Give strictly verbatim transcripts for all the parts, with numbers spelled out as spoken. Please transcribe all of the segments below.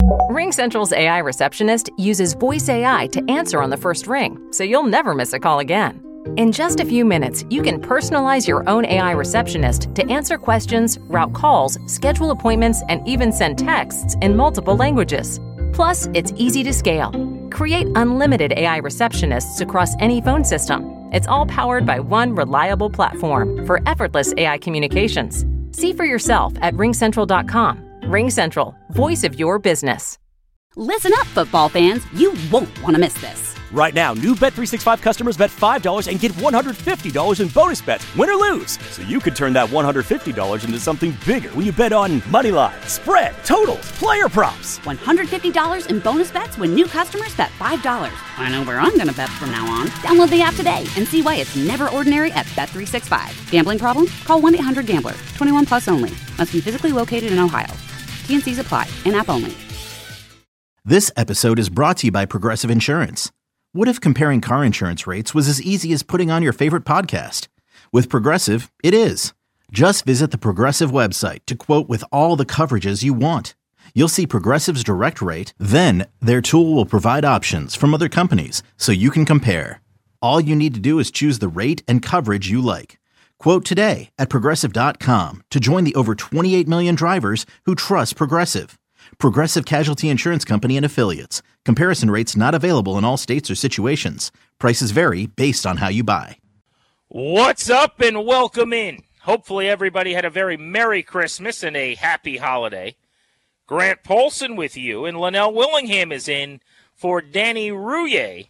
RingCentral's A I receptionist uses voice A I to answer on the first ring, so you'll never miss a call again. In just a few minutes, you can personalize your own A I receptionist to answer questions, route calls, schedule appointments, and even send texts in multiple languages. Plus, it's easy to scale. Create unlimited A I receptionists across any phone system. It's all powered by one reliable platform for effortless A I communications. See for yourself at ring central dot com. RingCentral, voice of your business. Listen up, football fans. You won't want to miss this. Right now, new Bet three sixty-five customers bet five dollars and get one hundred fifty dollars in bonus bets, win or lose. So you could turn that one hundred fifty dollars into something bigger when you bet on money line, spread, totals, player props. one hundred fifty dollars in bonus bets when new customers bet five dollars. I know where I'm going to bet from now on. Download the app today and see why it's never ordinary at Bet three sixty-five. Gambling problem? Call one eight hundred gambler. twenty-one plus only. Must be physically located in Ohio. T and C's apply. In-app only. This episode is brought to you by Progressive Insurance. What if comparing car insurance rates was as easy as putting on your favorite podcast? With Progressive, it is. Just visit the Progressive website to quote with all the coverages you want. You'll see Progressive's direct rate, then their tool will provide options from other companies so you can compare. All you need to do is choose the rate and coverage you like. Quote today at progressive dot com to join the over twenty-eight million drivers who trust Progressive. Progressive Casualty Insurance Company and Affiliates. Comparison rates not available in all states or situations. Prices vary based on how you buy. What's up and welcome in. Hopefully everybody had a very Merry Christmas and a happy holiday. Grant Paulson with you, and Linnell Willingham is in for Danny Rouillet.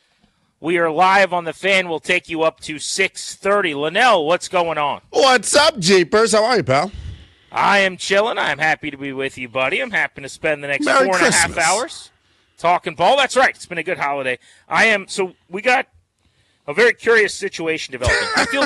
We are live on the Fan. We'll take you up to six thirty. Linnell, what's going on? What's up, Jeepers? How are you, pal? I am chilling. I'm happy to be with you, buddy. I'm happy to spend the next Merry four Christmas. and a half hours talking ball. That's right. It's been a good holiday. I am. So we got a very curious situation developing. I feel.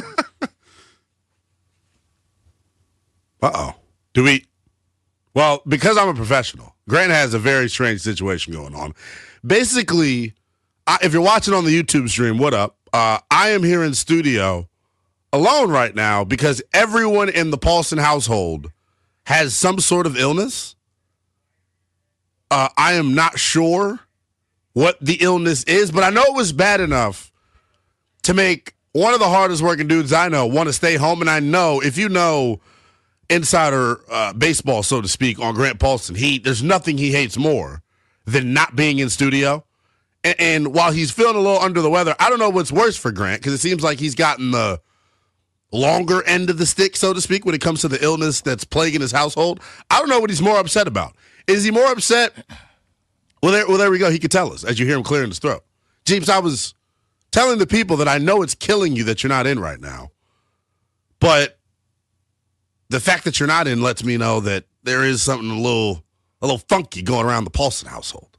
Uh-oh. Do we? Well, because I'm a professional, Grant has a very strange situation going on. Basically, I, if you're watching on the YouTube stream, what up? Uh, I am here in studio alone right now because everyone in the Paulson household has some sort of illness. Uh, I am not sure what the illness is, but I know it was bad enough to make one of the hardest working dudes I know want to stay home. And I know if you know insider uh, baseball, so to speak, on Grant Paulson, he there's nothing he hates more than not being in studio. And, and while he's feeling a little under the weather, I don't know what's worse for Grant because it seems like he's gotten the longer end of the stick, so to speak, when it comes to the illness that's plaguing his household. I don't know what he's more upset about. Is he more upset? Well, there, well, there we go. He could tell us as you hear him clearing his throat. Jeeps, I was telling the people that I know it's killing you that you're not in right now. But the fact that you're not in lets me know that there is something a little, a little funky going around the Paulson household.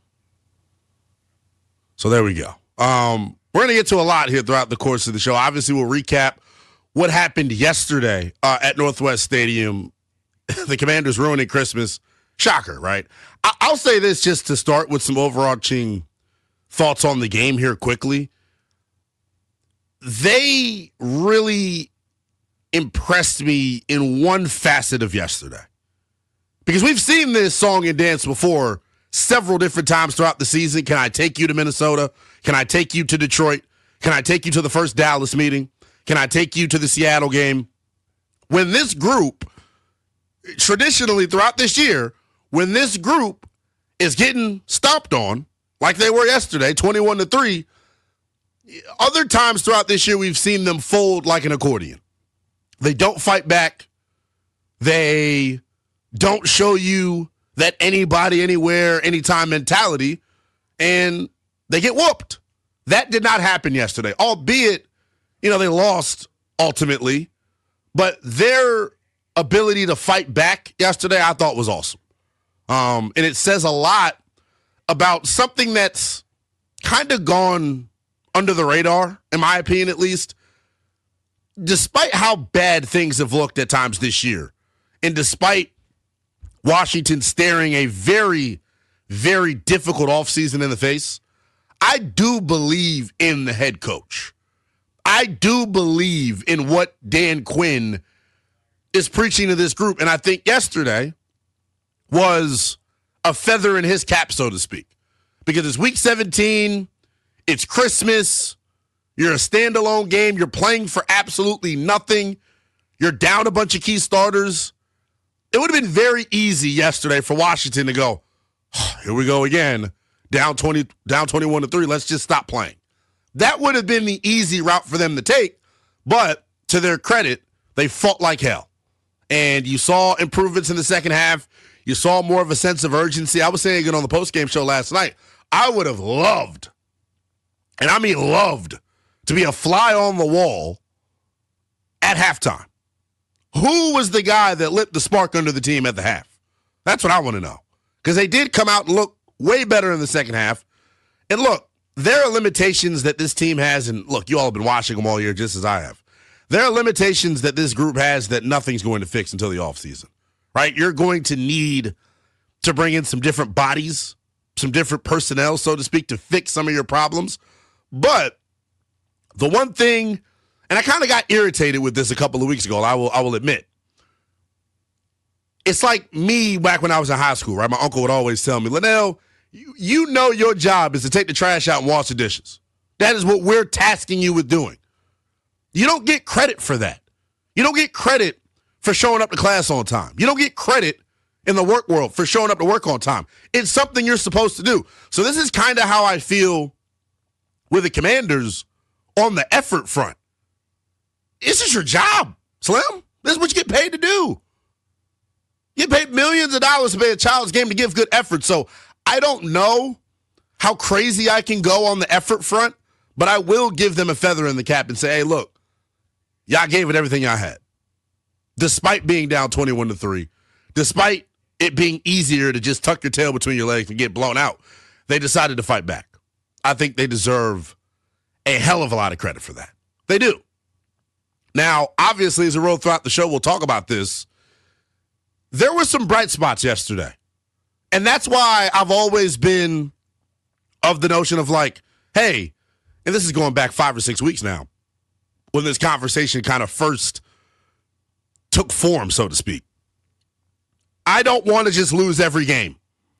So there we go. Um, we're going to get to a lot here throughout the course of the show. Obviously, we'll recap what happened yesterday uh, at Northwest Stadium. The Commanders ruining Christmas. Shocker, right? I- I'll say this just to start with some overarching thoughts on the game here quickly. They really impressed me in one facet of yesterday. Because we've seen this song and dance before several different times throughout the season. Can I take you to Minnesota? Can I take you to Detroit? Can I take you to the first Dallas meeting? Can I take you to the Seattle game? When this group, traditionally throughout this year, when this group is getting stomped on, like they were yesterday, twenty-one to three, other times throughout this year we've seen them fold like an accordion. They don't fight back. They don't show you that anybody, anywhere, anytime mentality, and they get whooped. That did not happen yesterday, albeit, you know, they lost ultimately, but their ability to fight back yesterday I thought was awesome. Um, and it says a lot about something that's kind of gone under the radar, in my opinion at least, despite how bad things have looked at times this year, and despite Washington staring a very, very difficult offseason in the face, I do believe in the head coach. I do believe in what Dan Quinn is preaching to this group. And I think yesterday was a feather in his cap, so to speak. Because it's week seventeen, it's Christmas, you're a standalone game, you're playing for absolutely nothing, you're down a bunch of key starters. It would have been very easy yesterday for Washington to go, oh, here we go again, down twenty, down twenty-one to three, let's just stop playing. That would have been the easy route for them to take, but to their credit, they fought like hell. And you saw improvements in the second half. You saw more of a sense of urgency. I was saying it on the postgame show last night. I would have loved, and I mean loved, to be a fly on the wall at halftime. Who was the guy that lit the spark under the team at the half? That's what I want to know. Because they did come out and look way better in the second half. And look, there are limitations that this team has. And look, you all have been watching them all year just as I have. There are limitations that this group has that nothing's going to fix until the offseason. Right? You're going to need to bring in some different bodies, some different personnel, so to speak, to fix some of your problems. But the one thing, and I kind of got irritated with this a couple of weeks ago, I will I will admit. It's like me back when I was in high school, right? My uncle would always tell me, Linnell, you, you know your job is to take the trash out and wash the dishes. That is what we're tasking you with doing. You don't get credit for that. You don't get credit for showing up to class on time. You don't get credit in the work world for showing up to work on time. It's something you're supposed to do. So this is kind of how I feel with the Commanders on the effort front. This is your job, Slim. This is what you get paid to do. You get paid millions of dollars to play a child's game to give good effort. So I don't know how crazy I can go on the effort front, but I will give them a feather in the cap and say, hey, look, y'all gave it everything y'all had. Despite being down twenty-one to three, despite it being easier to just tuck your tail between your legs and get blown out, they decided to fight back. I think they deserve a hell of a lot of credit for that. They do. Now, obviously, as we roll throughout the show, we'll talk about this. There were some bright spots yesterday. And that's why I've always been of the notion of like, hey, and this is going back five or six weeks now, when this conversation kind of first took form, so to speak. I don't want to just lose every game.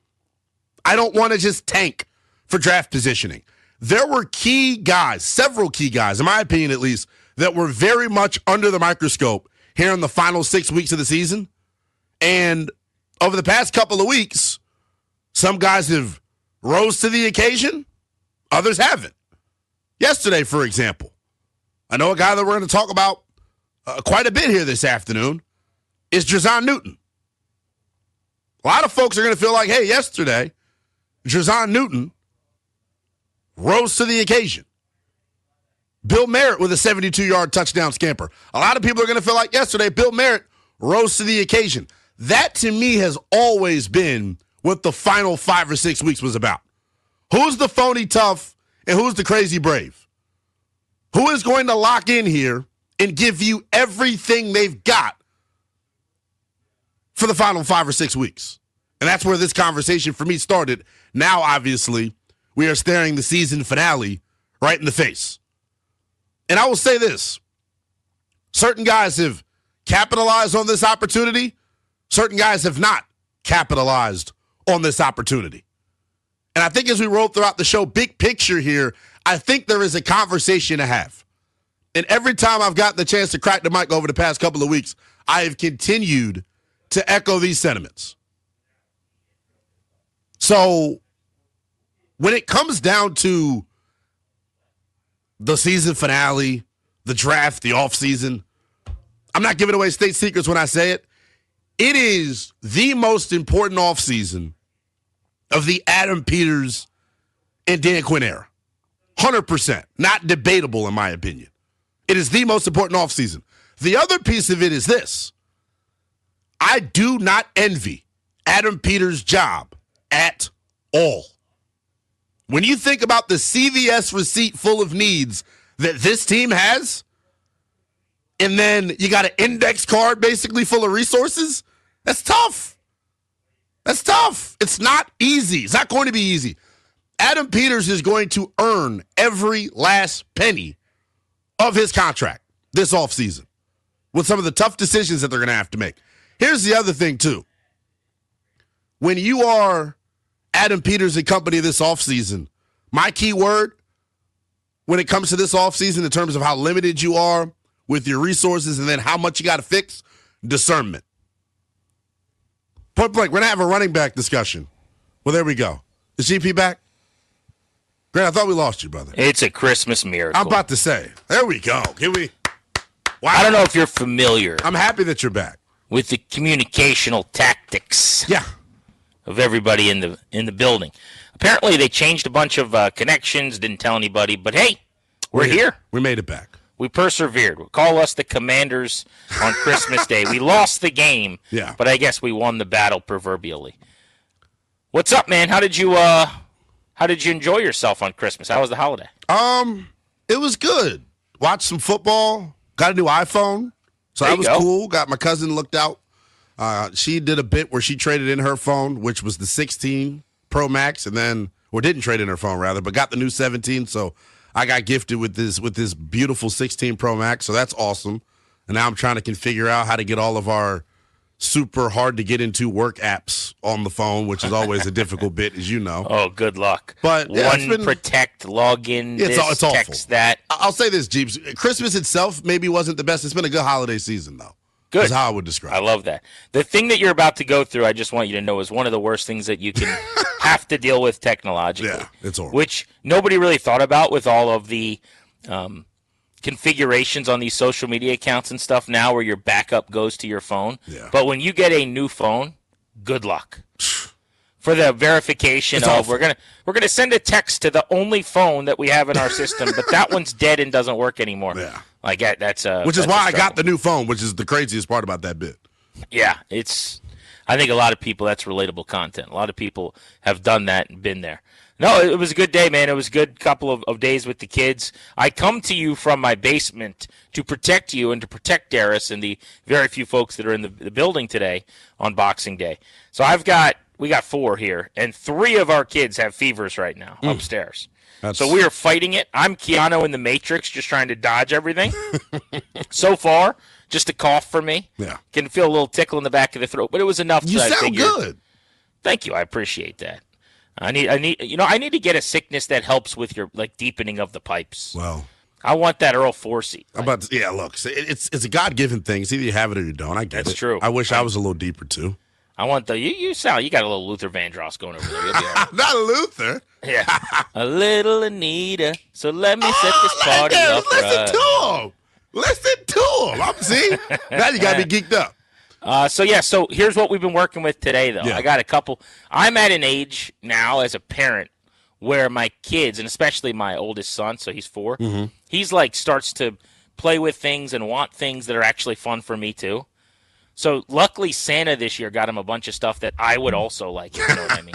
I don't want to just tank for draft positioning. There were key guys, several key guys, in my opinion at least, that were very much under the microscope here in the final six weeks of the season. And over the past couple of weeks, some guys have rose to the occasion, others haven't. Yesterday, for example, I know a guy that we're going to talk about uh, quite a bit here this afternoon is Drazon Newton. A lot of folks are going to feel like, hey, yesterday, Drazon Newton rose to the occasion. Bill Merritt with a seventy-two-yard touchdown scamper. A lot of people are going to feel like yesterday, Bill Merritt rose to the occasion. That, to me, has always been what the final five or six weeks was about. Who's the phony tough and who's the crazy brave? Who is going to lock in here and give you everything they've got for the final five or six weeks? And that's where this conversation for me started. Now, obviously, we are staring the season finale right in the face. And I will say this. Certain guys have capitalized on this opportunity. Certain guys have not capitalized on this opportunity. And I think as we roll throughout the show, big picture here, I think there is a conversation to have. And every time I've gotten the chance to crack the mic over the past couple of weeks, I have continued to echo these sentiments. So when it comes down to the season finale, the draft, the offseason, I'm not giving away state secrets when I say it. It is the most important offseason of the Adam Peters and Dan Quinn era. one hundred percent. Not debatable, in my opinion. It is the most important offseason. The other piece of it is this. I do not envy Adam Peters' job at all. When you think about the C V S receipt full of needs that this team has, and then you got an index card basically full of resources, that's tough. That's tough. It's not easy. It's not going to be easy. Adam Peters is going to earn every last penny of his contract this offseason with some of the tough decisions that they're going to have to make. Here's the other thing, too. when you are Adam Peters and company this offseason, my key word when it comes to this offseason in terms of how limited you are with your resources and then how much you got to fix, discernment. Point blank, we're going to have a running back discussion. Well, there we go. Is G P back? Grant, I thought we lost you, brother. It's a Christmas miracle. I'm about to say. There we go. Can we? Wow. I don't know if you're familiar. I'm happy that you're back. With the communicational tactics. Yeah. Of everybody in the in the building. Apparently, they changed a bunch of uh, connections, didn't tell anybody, but hey, we're, we're here. here. We made it back. We persevered. We'll call us the Commanders on Christmas Day. We lost the game, yeah. but I guess we won the battle proverbially. What's up, man? How did you uh, how did you enjoy yourself on Christmas? How was the holiday? Um, it was good. Watched some football. Got a new iPhone, so there that was go. cool. Got my cousin looked out. Uh, she did a bit where she traded in her phone, which was the sixteen Pro Max, and then, or didn't trade in her phone rather, but got the new seventeen. So I got gifted with this with this beautiful sixteen Pro Max. So that's awesome. And now I'm trying to figure out how to get all of our super hard to get into work apps on the phone, which is always a difficult bit, as you know. Oh, good luck. But yeah, one it's been, protect, login, it's, this, it's text awful. that. I'll say this, Jeeps. Christmas itself maybe wasn't the best. It's been a good holiday season, though. Good. That's how I would describe it. I love that. The thing that you're about to go through, I just want you to know, is one of the worst things that you can have to deal with technologically. Yeah, it's horrible. Which nobody really thought about with all of the um, configurations on these social media accounts and stuff now where your backup goes to your phone. Yeah. But when you get a new phone, good luck. For the verification It's of awful. we're gonna we're gonna send a text to the only phone that we have in our system, but that one's dead and doesn't work anymore. Yeah. Like that, that's uh, Which is that's why a I struggle. got the new phone, which is the craziest part about that bit. Yeah, it's. I think a lot of people, that's relatable content. A lot of people have done that and been there. No, it was a good day, man. It was a good couple of, of days with the kids. I come to you from my basement to protect you and to protect Darius and the very few folks that are in the, the building today on Boxing Day. So I've got, we got four here, and three of our kids have fevers right now mm. upstairs. That's... So we are fighting it. I'm Keanu in the Matrix, just trying to dodge everything. So far, just a cough for me. Yeah. Can feel a little tickle in the back of the throat, but it was enough. You to, sound I figured, good. Thank you. I appreciate that. I need, I need, you know, I need to get a sickness that helps with your like deepening of the pipes. Well, I want that Earl Forsey. I'm about to, yeah, look, it's it's a God given thing. It's either you have it or you don't. I get That's it. true. I wish I was a little deeper too. I want the you. You sound you got a little Luther Vandross going over there. You'll be all right. Not Luther. Yeah, a little Anita. So let me set this oh, party man, up. Listen right. to him. Listen to him. I'm see. Now you got me geeked up. Uh, so, yeah, so here's what we've been working with today, though. Yeah. I got a couple. I'm at an age now as a parent where my kids, and especially my oldest son, so he's four, mm-hmm. he's like starts to play with things and want things that are actually fun for me, too. So, luckily, Santa this year got him a bunch of stuff that I would also like, if you know what I mean.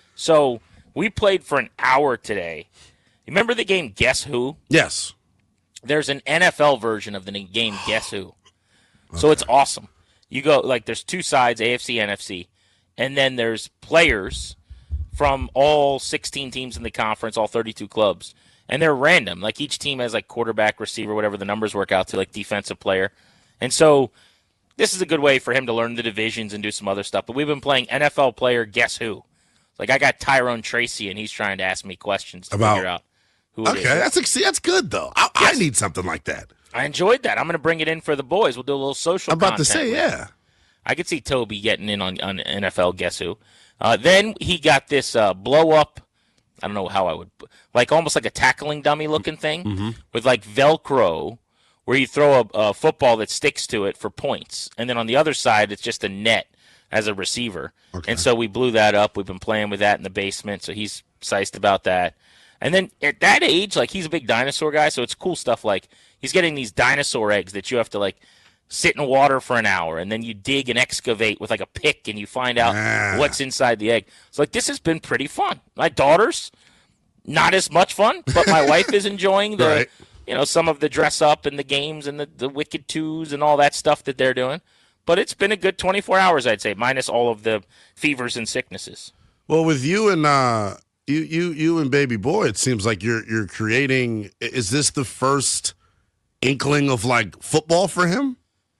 So, we played for an hour today. You remember the game Guess Who? Yes. There's an N F L version of the game Guess Who. So, okay. It's awesome. You go, like, there's two sides, A F C, N F C, and then there's players from all sixteen teams in the conference, all thirty-two clubs, and they're random. Like, each team has, like, quarterback, receiver, whatever the numbers work out to, like, defensive player. And so this is a good way for him to learn the divisions and do some other stuff. But we've been playing N F L player Guess Who. Like, I got Tyrone Tracy, and he's trying to ask me questions to About, figure out who it okay, is. Okay, that's, that's good, though. I, yes. I need something like that. I enjoyed that. I'm going to bring it in for the boys. We'll do a little social I'm about to content say, with yeah. It. I could see Toby getting in on, on N F L Guess Who. Uh, then he got this uh, blow-up, I don't know how I would, like almost like a tackling dummy looking thing mm-hmm. with like Velcro where you throw a, a football that sticks to it for points. And then on the other side, it's just a net as a receiver. Okay. And so we blew that up. We've been playing with that in the basement, so he's psyched about that. And then at that age, like he's a big dinosaur guy, so it's cool stuff like he's getting these dinosaur eggs that you have to like sit in water for an hour, and then you dig and excavate with like a pick, and you find out ah. what's inside the egg. So like this has been pretty fun. My daughter's not as much fun, but my wife is enjoying the right. you know some of the dress up and the games and the, the Wicked Twos and all that stuff that they're doing. But it's been a good twenty-four hours, I'd say, minus all of the fevers and sicknesses. Well, with you and uh, you, you, you and baby boy, it seems like you're you're creating. Is this the first inkling of like football for him?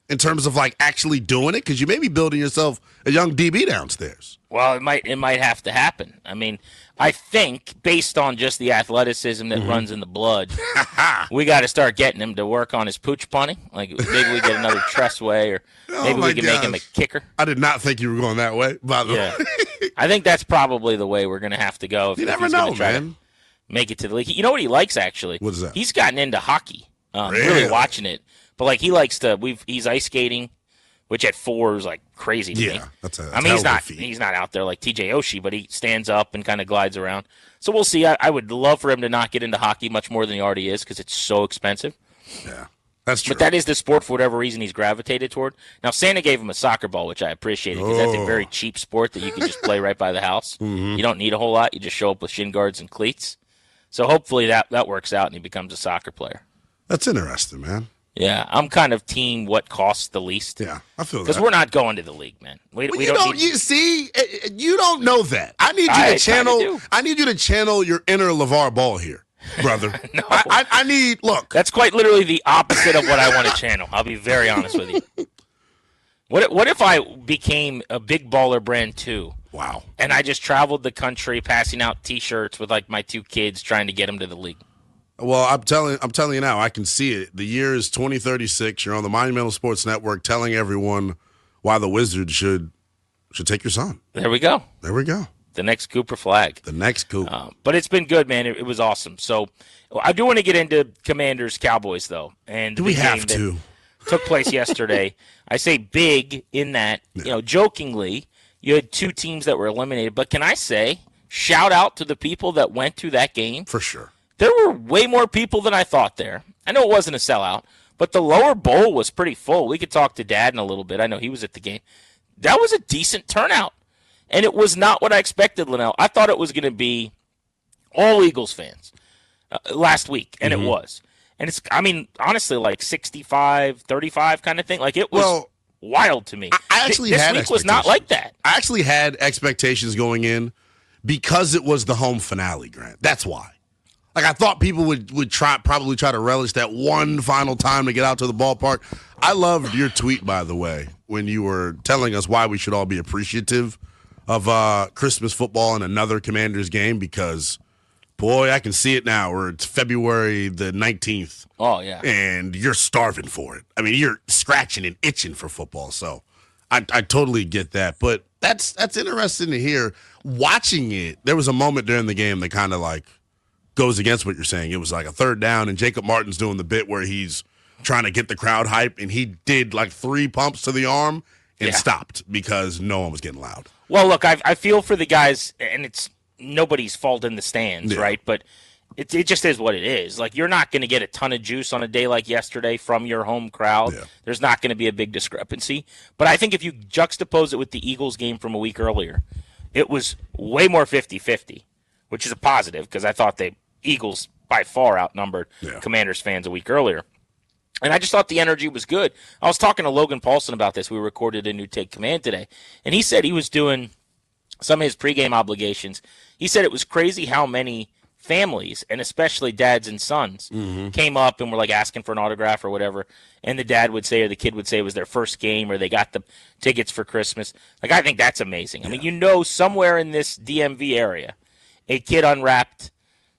in terms of like actually doing it? Because you may be building yourself a young D B downstairs. Well, it might it might have to happen. I mean, I think based on just the athleticism that mm-hmm. runs in the blood, we got to start getting him to work on his pooch punting. Like maybe we get another Tressway, or maybe oh we can gosh. make him a kicker. I did not think you were going that way. By the yeah. way, I think that's probably the way we're going to have to go. If, you if never he's know, try man. To make it to the league. You know what he likes actually? What is that? He's gotten into hockey. Um, really? really watching it, but like he likes to. We've he's ice skating. Which at four is like crazy to yeah, me. That's a, that's I mean, he's not feat. he's not out there like T J Oshie, but he stands up and kind of glides around. So we'll see. I, I would love for him to not get into hockey much more than he already is because it's so expensive. Yeah, that's true. But that is the sport for whatever reason he's gravitated toward. Now Santa gave him a soccer ball, which I appreciated because oh. that's a very cheap sport that you can just play right by the house. Mm-hmm. You don't need a whole lot. You just show up with shin guards and cleats. So hopefully that that works out and he becomes a soccer player. That's interesting, man. Yeah, I'm kind of team what costs the least. Yeah, I feel that. Because we're not going to the league, man. We, well, we you don't. don't Need... you see, you don't know that. I need you I to channel. do. I need you to channel your inner LeVar Ball here, brother. no, I, I, I need. Look, that's quite literally the opposite of what I want to channel. I'll be very honest with you. What if, what if I became a big baller brand too? Wow. And I just traveled the country passing out T-shirts with like my two kids, trying to get them to the league. Well, I'm telling I'm telling you now, I can see it. The year is twenty thirty-six. You're on the Monumental Sports Network telling everyone why the Wizards should should take your son. There we go. There we go. The next Cooper flag. The next Cooper. Um, but it's been good, man. It, it was awesome. So I do want to get into Commanders Cowboys, though. And do we have to? Took place yesterday. I say big in that, yeah. you know, jokingly, you had two teams that were eliminated. But can I say, shout out to the people that went to that game? For sure. There were way more people than I thought there. I know it wasn't a sellout, but the lower bowl was pretty full. We could talk to Dad in a little bit. I know he was at the game. That was a decent turnout, and it was not what I expected, Linnell. I thought it was going to be all Eagles fans uh, last week, and mm-hmm. it was. And it's, I mean, honestly, like sixty-five thirty-five kind of thing. Like, it was well, wild to me. I actually this had week was not like that. I actually had expectations going in because it was the home finale, Grant. That's why. Like, I thought people would, would try probably try to relish that one final time to get out to the ballpark. I loved your tweet, by the way, when you were telling us why we should all be appreciative of uh, Christmas football and another Commanders game because, boy, I can see it now where it's February the nineteenth. Oh, yeah. And you're starving for it. I mean, you're scratching and itching for football. So I, I totally get that. But that's that's interesting to hear. Watching it, there was a moment during the game that kind of like, goes against what you're saying. It was like a third down, and Jacob Martin's doing the bit where he's trying to get the crowd hype, and he did like three pumps to the arm and yeah. stopped because no one was getting loud. Well, look, I, I feel for the guys, and it's nobody's fault in the stands, yeah. right? But it, it just is what it is. Like, you're not going to get a ton of juice on a day like yesterday from your home crowd. Yeah. There's not going to be a big discrepancy. But I think if you juxtapose it with the Eagles game from a week earlier, it was way more fifty-fifty, which is a positive because I thought they Eagles by far outnumbered yeah. Commanders fans a week earlier. And I just thought the energy was good. I was talking to Logan Paulson about this. We recorded a new Take Command today. And he said he was doing some of his pregame obligations. He said it was crazy how many families, and especially dads and sons, mm-hmm. came up and were like asking for an autograph or whatever. And the dad would say, or the kid would say it was their first game or they got the tickets for Christmas. Like, I think that's amazing. Yeah. I mean, you know, somewhere in this D M V area, a kid unwrapped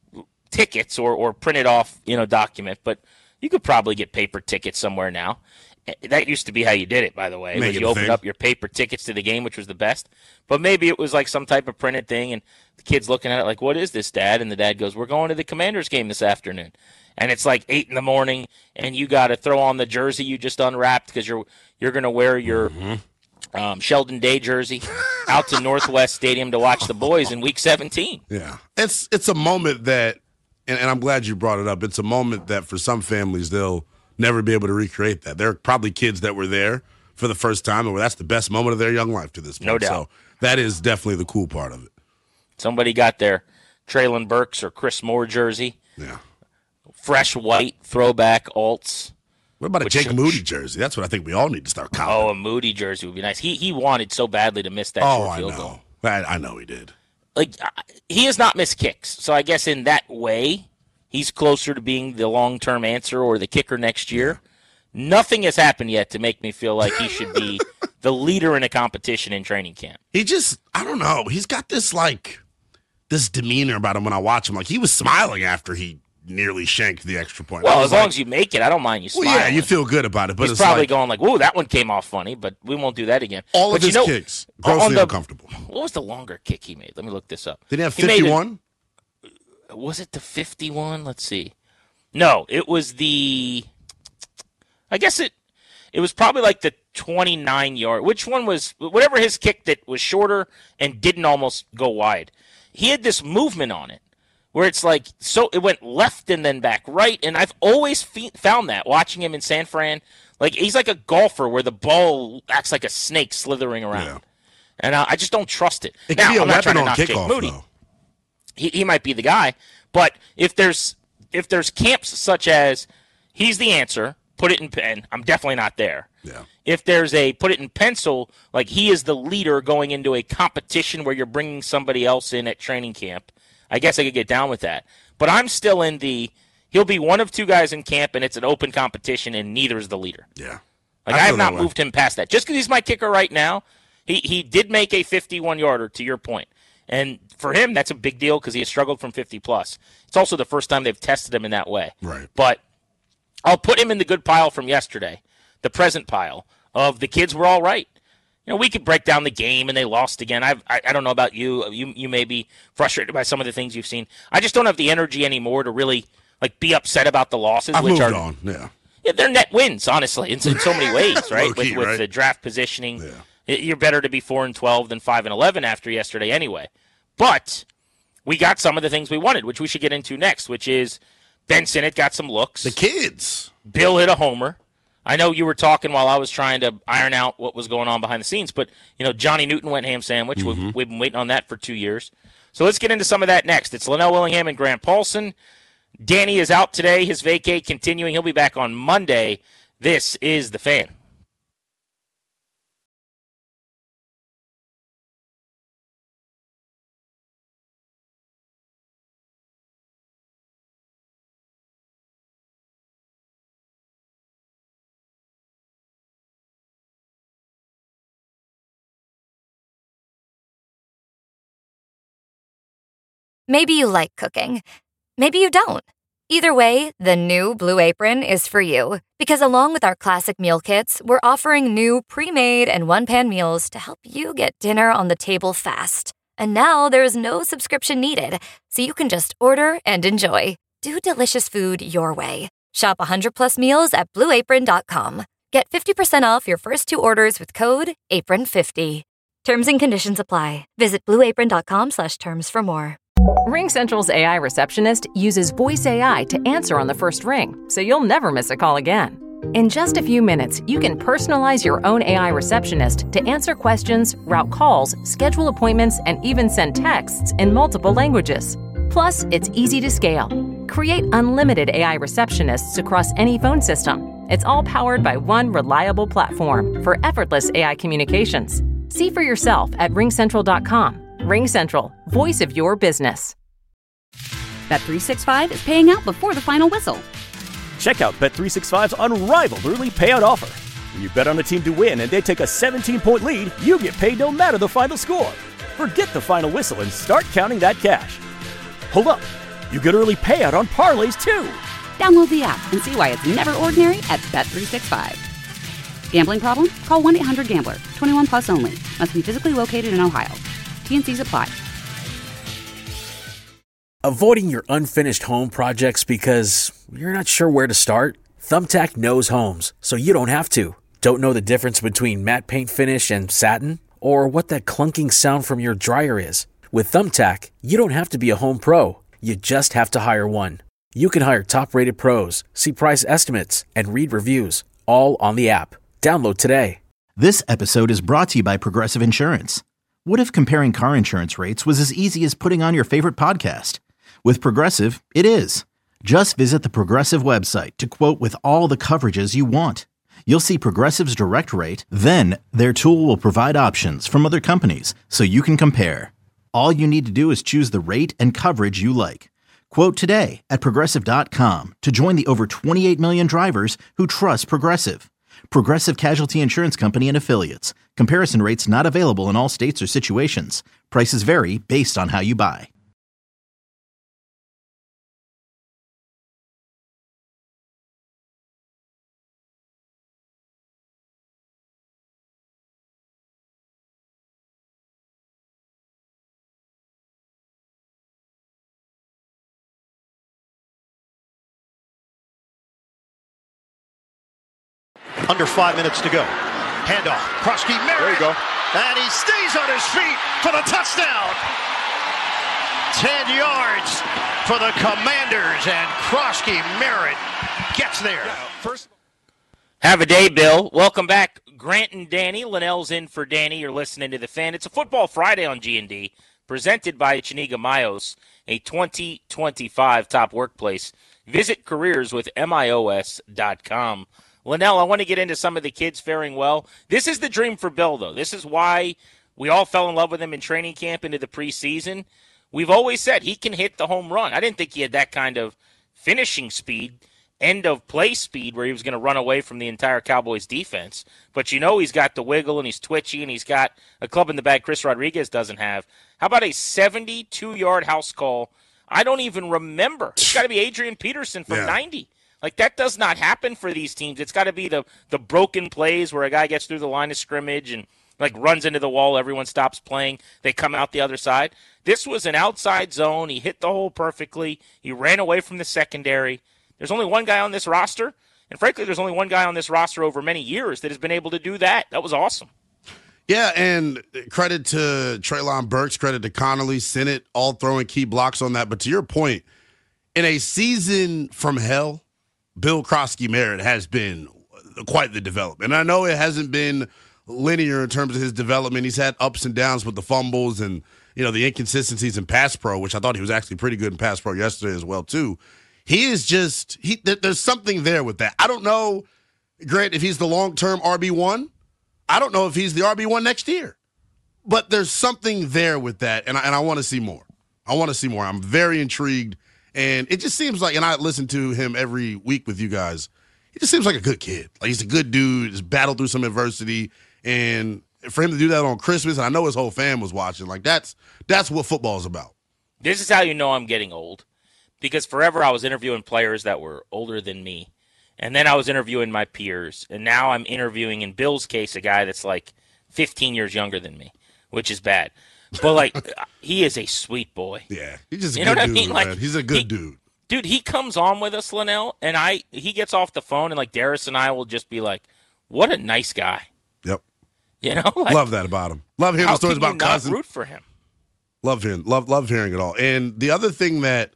tickets or, or printed off, you know, document, but you could probably get paper tickets somewhere now. That used to be how you did it, by the way. Make you opened thing. up your paper tickets to the game, which was the best. But maybe it was like some type of printed thing, and the kid's looking at it like, what is this, Dad? And the dad goes, we're going to the Commanders game this afternoon. And it's like eight in the morning, and you got to throw on the jersey you just unwrapped because you're you're going to wear your mm-hmm. um, Sheldon Day jersey out to Northwest Stadium to watch the boys in Week seventeen. Yeah. It's, it's a moment that, and, and I'm glad you brought it up, it's a moment that for some families they'll never be able to recreate that. There are probably kids that were there for the first time, and that's the best moment of their young life to this point. No doubt. So that is definitely the cool part of it. Somebody got their Traylon Burks or Chris Moore jersey. Yeah. Fresh white throwback alts. What about a Jake Moody jersey? That's what I think we all need to start counting. Oh, a Moody jersey would be nice. He he wanted so badly to miss that oh, short I field know. goal. I, I know he did. Like, he has not missed kicks. So I guess in that way, he's closer to being the long-term answer or the kicker next year. Nothing has happened yet to make me feel like he should be the leader in a competition in training camp. He just, I don't know. He's got this, like, this demeanor about him when I watch him. Like, he was smiling after he nearly shanked the extra point. Well, as long like, as you make it, I don't mind you smiling. Well, yeah, you feel good about it. But He's it's probably like, going like, whoa, that one came off funny, but we won't do that again. All but of his you know, kicks, grossly the, uncomfortable. What was the longer kick he made? Let me look this up. Did he have He made fifty-one? A, was it the fifty-one? Let's see. No, it was the, I guess it, it was probably like the twenty-nine yard. Which one was, whatever his kick that was shorter and didn't almost go wide. He had this movement on it where it's like, so it went left and then back right. And I've always fe- found that watching him in San Fran. Like, he's like a golfer where the ball acts like a snake slithering around. Yeah. And uh, I just don't trust it. It now, can be a I'm not weapon trying to on knock Jake kickoff, Moody. though. He, he might be the guy. But if there's if there's camps such as he's the answer, put it in pen, I'm definitely not there. Yeah. If there's a put it in pencil, like he is the leader going into a competition where you're bringing somebody else in at training camp, I guess I could get down with that. But I'm still in the, he'll be one of two guys in camp, and it's an open competition, and neither is the leader. Yeah. Like, I, I have not moved him past that. Just because he's my kicker right now, he, he did make a fifty-one-yarder, to your point. And for him, that's a big deal because he has struggled from fifty plus. It's also the first time they've tested him in that way. Right. But I'll put him in the good pile from yesterday, the present pile of the kids were all right. You know, we could break down the game and they lost again. I've, I I don't know about you. You you may be frustrated by some of the things you've seen. I just don't have the energy anymore to really like be upset about the losses. I've which moved are, on. Yeah. Yeah, they're net wins, honestly, in, in so many ways, right? Low-key, with with right? the draft positioning, Yeah. you're better to be four and twelve than five and eleven after yesterday, anyway. But we got some of the things we wanted, which we should get into next, which is Ben Sinnott got some looks. The kids. Bill hit a homer. I know you were talking while I was trying to iron out what was going on behind the scenes, but, you know, Johnny Newton went ham sandwich. Mm-hmm. We've, we've been waiting on that for two years. So let's get into some of that next. It's Linnell Willingham and Grant Paulsen. Danny is out today. His vacate continuing. He'll be back on Monday. This is The Fan. Maybe you like cooking. Maybe you don't. Either way, the new Blue Apron is for you. Because along with our classic meal kits, we're offering new pre-made and one-pan meals to help you get dinner on the table fast. And now there's no subscription needed, so you can just order and enjoy. Do delicious food your way. Shop one hundred plus meals at blue apron dot com. Get fifty percent off your first two orders with code apron fifty. Terms and conditions apply. Visit blue apron dot com slash terms for more. RingCentral's A I receptionist uses voice A I to answer on the first ring, so you'll never miss a call again. In just a few minutes, you can personalize your own A I receptionist to answer questions, route calls, schedule appointments, and even send texts in multiple languages. Plus, it's easy to scale. Create unlimited A I receptionists across any phone system. It's all powered by one reliable platform for effortless A I communications. See for yourself at ring central dot com. RingCentral, voice of your business. Bet three sixty-five is paying out before the final whistle. Check out Bet three sixty-five's unrivaled early payout offer. When you bet on a team to win and they take a seventeen-point lead, you get paid no matter the final score. Forget the final whistle and start counting that cash. Hold up. You get early payout on parlays, too. Download the app and see why it's never ordinary at Bet three sixty-five. Gambling problem? Call one eight hundred gambler. twenty-one plus only. Must be physically located in Ohio. T N Cs apply. Avoiding your unfinished home projects because you're not sure where to start? Thumbtack knows homes, so you don't have to. Don't know the difference between matte paint finish and satin? Or what that clunking sound from your dryer is? With Thumbtack, you don't have to be a home pro. You just have to hire one. You can hire top-rated pros, see price estimates, and read reviews, all on the app. Download today. This episode is brought to you by Progressive Insurance. What if comparing car insurance rates was as easy as putting on your favorite podcast? With Progressive, it is. Just visit the Progressive website to quote with all the coverages you want. You'll see Progressive's direct rate, then their tool will provide options from other companies so you can compare. All you need to do is choose the rate and coverage you like. Quote today at Progressive dot com to join the over twenty-eight million drivers who trust Progressive. Progressive Casualty Insurance Company and Affiliates. Comparison rates not available in all states or situations. Prices vary based on how you buy. Under five minutes to go. Handoff. Kroski Merritt. There you go. And he stays on his feet for the touchdown. Ten yards for the Commanders, and Kroski Merritt gets there. First, have a day, Bill. Welcome back, Grant and Danny. Linnell's in for Danny. You're listening to The Fan. It's a Football Friday on G and D, presented by Chiniga Mayos, a twenty twenty-five top workplace. Visit careers with M I O S dot com. Linnell, I want to get into some of the kids faring well. This is the dream for Bill, though. This is why we all fell in love with him in training camp into the preseason. We've always said he can hit the home run. I didn't think he had that kind of finishing speed, end of play speed, where he was going to run away from the entire Cowboys defense. But you know he's got the wiggle, and he's twitchy, and he's got a club in the bag Chris Rodriguez doesn't have. How about a seventy-two-yard house call? I don't even remember. It's got to be Adrian Peterson from yeah. ninety. Like, that does not happen for these teams. It's got to be the, the broken plays where a guy gets through the line of scrimmage and, like, runs into the wall. Everyone stops playing. They come out the other side. This was an outside zone. He hit the hole perfectly. He ran away from the secondary. There's only one guy on this roster, and frankly, there's only one guy on this roster over many years that has been able to do that. That was awesome. Yeah, and credit to Treylon Burks, credit to Connolly, Sennett, all throwing key blocks on that. But to your point, in a season from hell, Bill Kroski Merritt has been quite the development. And I know it hasn't been linear in terms of his development. He's had ups and downs with the fumbles and, you know, the inconsistencies in pass pro, which I thought he was actually pretty good in pass pro yesterday as well, too. He is just he. There's something there with that. I don't know, Grant, if he's the long-term R B one. I don't know if he's the R B one next year. But there's something there with that, and I, and I want to see more. I want to see more. I'm very intrigued. And it just seems like, and I listen to him every week with you guys, he just seems like a good kid. Like, he's a good dude, he's battled through some adversity, and for him to do that on Christmas, and I know his whole fam was watching, like, that's that's what football is about. This is how you know I'm getting old, because forever I was interviewing players that were older than me, and then I was interviewing my peers, and now I'm interviewing, in Bill's case, a guy that's like fifteen years younger than me, which is bad. But, like, he is a sweet boy. Yeah, he's just a you good know what dude, I mean? man. Like, he's a good he, dude. Dude, he comes on with us, Linnell, and I he gets off the phone, and, like, Darius and I will just be like, what a nice guy. Yep. You know? Like, love that about him. Love hearing the stories about Cousins. How Cousins. can you not root for him? Love hearing, love, love hearing it all. And the other thing that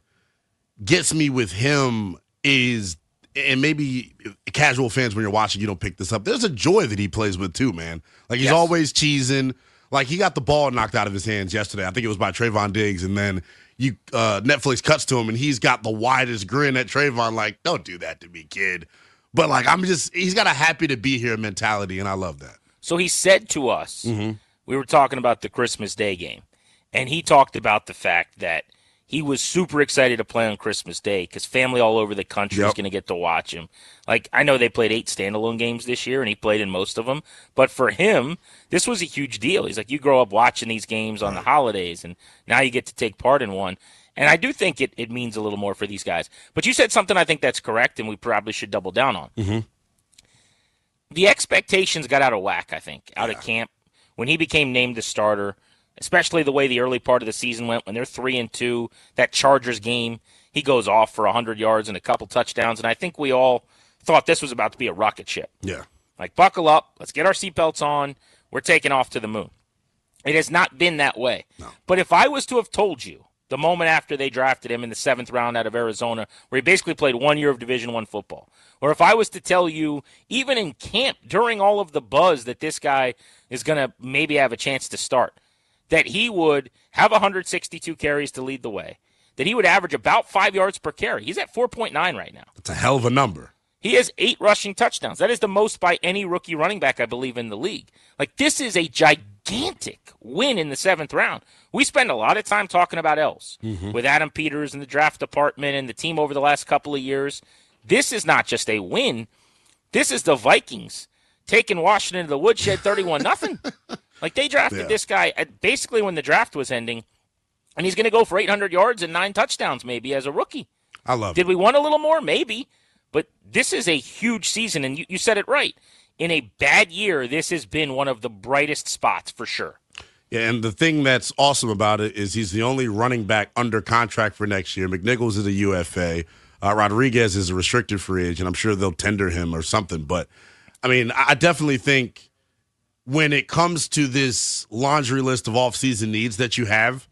gets me with him is, and maybe casual fans, when you're watching, you don't pick this up, there's a joy that he plays with too, man. Like, he's yes. always cheesing. Like, he got the ball knocked out of his hands yesterday. I think it was by Trayvon Diggs, and then you uh, Netflix cuts to him, and he's got the widest grin at Trayvon, like, don't do that to me, kid. But, like, I'm just, he's got a happy to be here mentality, and I love that. So he said to us, mm-hmm. we were talking about the Christmas Day game, and he talked about the fact that he was super excited to play on Christmas Day because family all over the country yep. is going to get to watch him. Like, I know they played eight standalone games this year, and he played in most of them. But for him, this was a huge deal. He's like, you grow up watching these games on the holidays, and now you get to take part in one. And I do think it, it means a little more for these guys. But you said something I think that's correct, and we probably should double down on. Mm-hmm. The expectations got out of whack, I think, out yeah. of camp. When he became named the starter, especially the way the early part of the season went, when they're three and two, that Chargers game, he goes off for one hundred yards and a couple touchdowns, and I think we all thought this was about to be a rocket ship. Yeah. Like, buckle up, let's get our seatbelts on, we're taking off to the moon. It has not been that way. No. But if I was to have told you the moment after they drafted him in the seventh round out of Arizona, where he basically played one year of Division One football, or if I was to tell you, even in camp, during all of the buzz that this guy is going to maybe have a chance to start, that he would have one hundred sixty-two carries to lead the way, that he would average about five yards per carry. He's at four point nine right now. That's a hell of a number. He has eight rushing touchdowns. That is the most by any rookie running back, I believe, in the league. Like, this is a gigantic gigantic win in the seventh round. We spend a lot of time talking about L's mm-hmm. with Adam Peters and the draft department and the team over the last couple of years. This is not just a win. This is the Vikings taking Washington to the woodshed thirty-one nothing. Like, they drafted yeah. this guy at basically when the draft was ending, and he's going to go for eight hundred yards and nine touchdowns maybe as a rookie. I love Did it. we want a little more? Maybe. But this is a huge season, and you, you said it right. In a bad year, this has been one of the brightest spots for sure. Yeah, and the thing that's awesome about it is he's the only running back under contract for next year. McNichols is a U F A. Uh, Rodriguez is a restricted free agent. I'm sure they'll tender him or something. But, I mean, I definitely think when it comes to this laundry list of offseason needs that you have,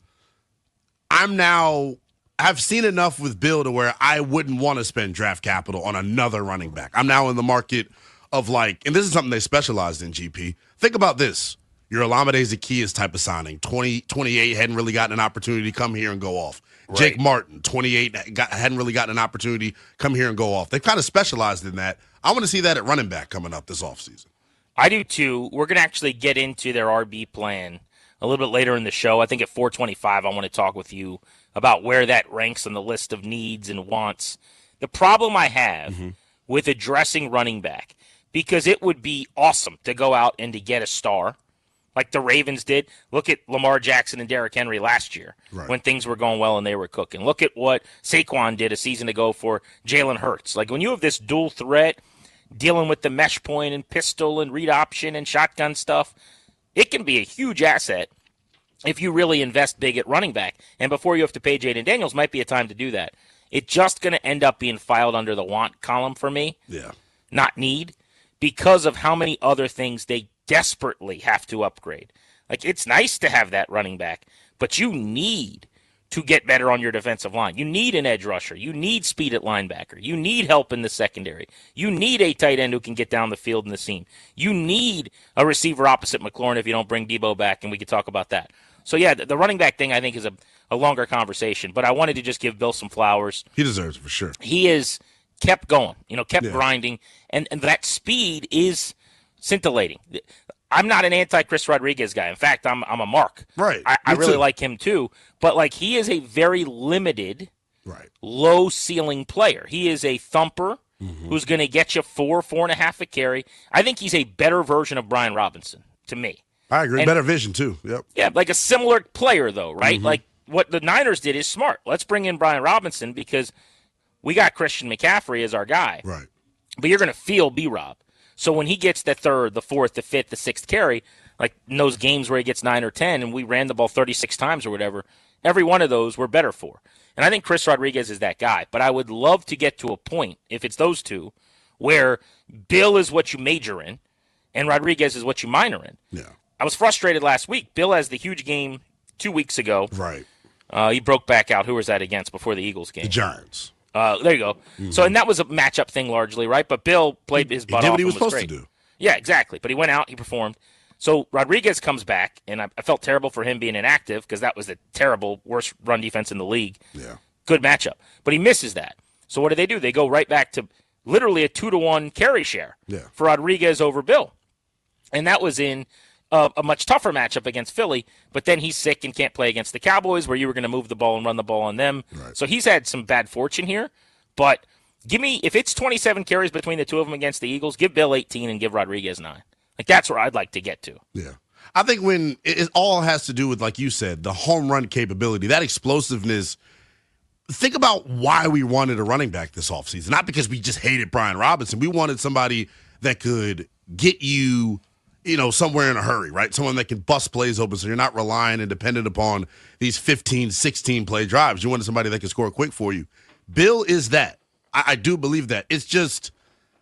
I'm now – I've seen enough with Bill to where I wouldn't want to spend draft capital on another running back. I'm now in the market of like – and this is something they specialized in, G P. Think about this. Your Olamide Zaccheaus type of signing. twenty, twenty-eight, hadn't really gotten an opportunity to come here and go off. Right. Jake Martin, twenty-eight, got, hadn't really gotten an opportunity to come here and go off. They've kind of specialized in that. I want to see that at running back coming up this offseason. I do too. We're going to actually get into their R B plan a little bit later in the show. I think at four twenty-five I want to talk with you about where that ranks on the list of needs and wants. The problem I have mm-hmm. with addressing running back, because it would be awesome to go out and to get a star like the Ravens did. Look at Lamar Jackson and Derrick Henry last year right. when things were going well and they were cooking. Look at what Saquon did a season ago for Jalen Hurts. Like, when you have this dual threat dealing with the mesh point and pistol and read option and shotgun stuff, it can be a huge asset if you really invest big at running back. And before you have to pay Jaden Daniels, might be a time to do that. It's just going to end up being filed under the want column for me, yeah, not need, because of how many other things they desperately have to upgrade. Like, it's nice to have that running back, but you need to get better on your defensive line. You need an edge rusher. You need speed at linebacker. You need help in the secondary. You need a tight end who can get down the field in the seam. You need a receiver opposite McLaurin if you don't bring Debo back, and we could talk about that. So, yeah, the running back thing I think is a, a longer conversation, but I wanted to just give Bill some flowers. He deserves it for sure. He is kept going, you know, kept yeah. grinding, and, and that speed is scintillating. I'm not an anti-Chris Rodriguez guy. In fact, I'm I'm a mark. Right. I, I really too. like him too. But, like, he is a very limited, right. low-ceiling player. He is a thumper mm-hmm. who's going to get you four, four and a half a carry. I think he's a better version of Brian Robinson, to me. I agree. And, better vision, too. Yep. Yeah, like a similar player, though, right? Mm-hmm. Like, what the Niners did is smart. Let's bring in Brian Robinson because we got Christian McCaffrey as our guy. Right. But you're going to feel B-Rob. So when he gets the third, the fourth, the fifth, the sixth carry, like in those games where he gets nine or ten and we ran the ball thirty-six times or whatever, every one of those we're better for. And I think Chris Rodriguez is that guy. But I would love to get to a point, if it's those two, where Bill is what you major in and Rodriguez is what you minor in. Yeah. I was frustrated last week. Bill has the huge game two weeks ago. Right. Uh, he broke back out. Who was that against before the Eagles game? The Giants. Uh, there you go. Mm-hmm. So, and that was a matchup thing largely, right? But Bill played his butt off. He did off what he was, was supposed great. to do. Yeah, exactly. But he went out, he performed. So Rodriguez comes back, and I, I felt terrible for him being inactive because that was the terrible, worst run defense in the league. Yeah. Good matchup. But he misses that. So what do they do? They go right back to literally a two to one carry share yeah. for Rodriguez over Bill. And that was in Uh, a much tougher matchup against Philly, but then he's sick and can't play against the Cowboys where you were going to move the ball and run the ball on them. Right. So he's had some bad fortune here. But give me, if it's twenty-seven carries between the two of them against the Eagles, give Bill eighteen and give Rodriguez nine. Like, that's where I'd like to get to. Yeah. I think when it, it all has to do with, like you said, the home run capability, that explosiveness. Think about why we wanted a running back this offseason. Not because we just hated Brian Robinson. We wanted somebody that could get you – you know, somewhere in a hurry, right? Someone that can bust plays open so you're not relying and dependent upon these fifteen, sixteen play drives. You wanted somebody that can score quick for you. Bill is that. I, I do believe that. It's just,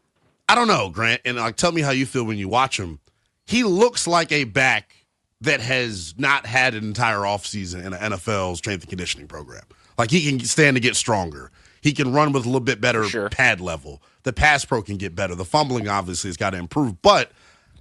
I don't know, Grant, and like, tell me how you feel when you watch him. He looks like a back that has not had an entire offseason in an N F L strength and conditioning program. Like, he can stand to get stronger. He can run with a little bit better sure. pad level. The pass pro can get better. The fumbling obviously has got to improve, but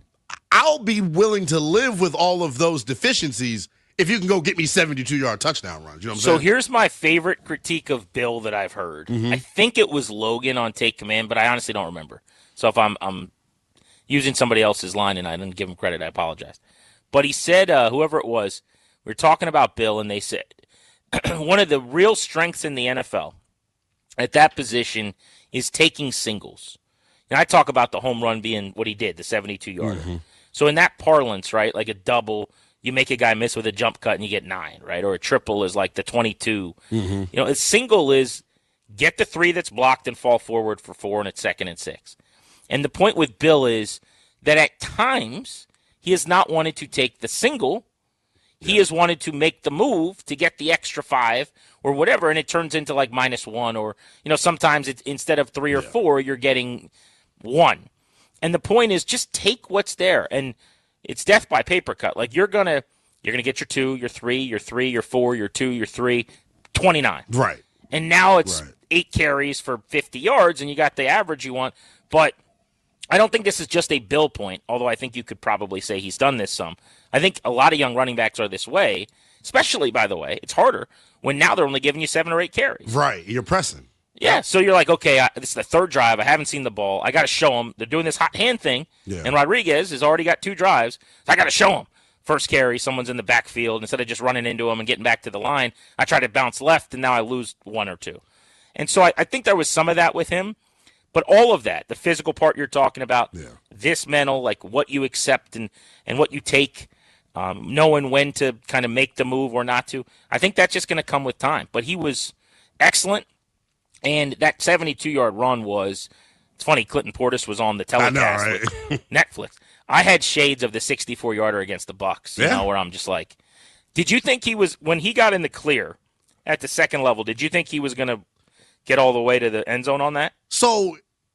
I'll be willing to live with all of those deficiencies if you can go get me seventy-two-yard touchdown runs. You know what I'm so saying? Here's my favorite critique of Bill that I've heard. Mm-hmm. I think it was Logan on Take Command, but I honestly don't remember. So if I'm, I'm using somebody else's line and I didn't give him credit, I apologize. But he said, uh, whoever it was, we were talking about Bill, and they said one of the real strengths in the N F L at that position is taking singles. And I talk about the home run being what he did, the seventy-two yarder. Mm-hmm. So in that parlance, right, like a double, you make a guy miss with a jump cut and you get nine, right? Or a triple is like the twenty-two. Mm-hmm. You know, a single is get the three that's blocked and fall forward for four, and it's second and six. And the point with Bill is that at times he has not wanted to take the single. He yeah. has wanted to make the move to get the extra five or whatever, and it turns into like minus one, or, you know, sometimes it's instead of three or yeah. four, you're getting one. And the point is just take what's there, and it's death by paper cut. Like you're gonna you're gonna get your two, your three, your three, your four, your two, your three, twenty-nine. Right. And now it's right. eight carries for fifty yards, and you got the average you want. But I don't think this is just a Bill point, although I think you could probably say he's done this some. I think a lot of young running backs are this way, especially, by the way, it's harder when now they're only giving you seven or eight carries. Right, you're pressing. Yeah, so you're like, okay, I, this is the third drive. I haven't seen the ball. I got to show them. They're doing this hot hand thing, yeah. and Rodriguez has already got two drives, so I got to show them. First carry, someone's in the backfield. Instead of just running into him and getting back to the line, I try to bounce left, and now I lose one or two. And so I, I think there was some of that with him. But all of that, the physical part you're talking about, yeah. this mental, like what you accept and, and what you take, um, knowing when to kind of make the move or not to, I think that's just going to come with time. But he was excellent, and that seventy-two-yard run was, it's funny, Clinton Portis was on the telecast I know, right? with Netflix. I had shades of the sixty-four-yarder against the Bucs, you yeah. know, where I'm just like, did you think he was, when he got in the clear at the second level, did you think he was going to get all the way to the end zone on that? So,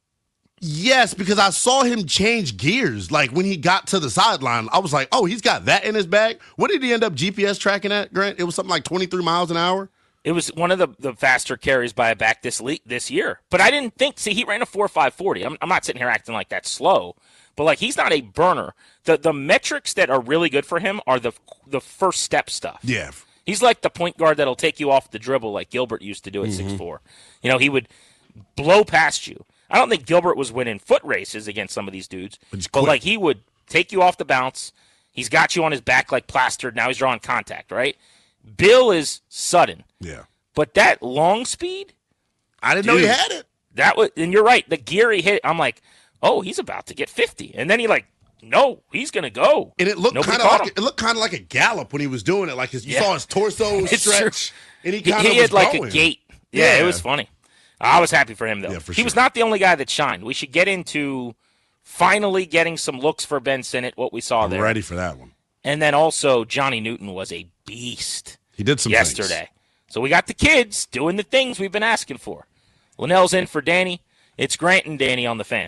yes, because I saw him change gears. Like, when he got to the sideline, I was like, oh, he's got that in his bag? What did he end up G P S tracking at, Grant? It was something like twenty-three miles an hour? It was one of the, the faster carries by a back this le- this year. But I didn't think, see, he ran a four five forty. I'm, I'm not sitting here acting like that's slow. But, like, he's not a burner. The the metrics that are really good for him are the the first step stuff. Yeah. He's like the point guard that'll take you off the dribble like Gilbert used to do at mm-hmm. six four. You know, he would blow past you. I don't think Gilbert was winning foot races against some of these dudes. But, but like, he would take you off the bounce. He's got you on his back like plastered. Now he's drawing contact, right? Bill is sudden. Yeah. But that long speed, I didn't dude, know he had it. That was, and you're right. The gear he hit, I'm like, oh, he's about to get fifty. And then he like, no, he's gonna go. And it looked kind of like him. it looked kind of like a gallop when he was doing it. Like his, you yeah. saw his torso stretch, true. and he kind he, of he was had like going. a gait. Yeah, yeah, it was funny. I was happy for him though. Yeah, for he sure. was not the only guy that shined. We should get into finally getting some looks for Ben Sinnott. What we saw I'm there. ready for that one. And then also Johnny Newton was a beast. He did some yesterday. Things. So we got the kids doing the things we've been asking for. Linnell's in for Danny. It's Grant and Danny on the Fan.